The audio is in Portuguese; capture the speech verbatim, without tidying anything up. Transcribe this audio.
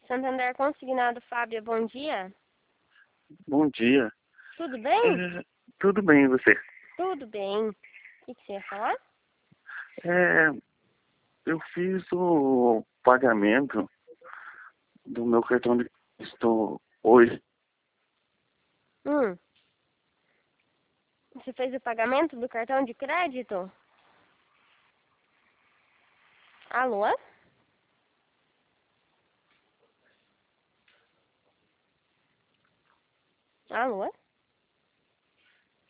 Santander Consignado, Fábia, bom dia. Bom dia. Tudo bem? É, tudo bem, e você? Tudo bem. O que, que você ia falar? É, eu fiz o pagamento do meu cartão de crédito hoje. Hum. Você fez o pagamento do cartão de crédito? Alô? Alô?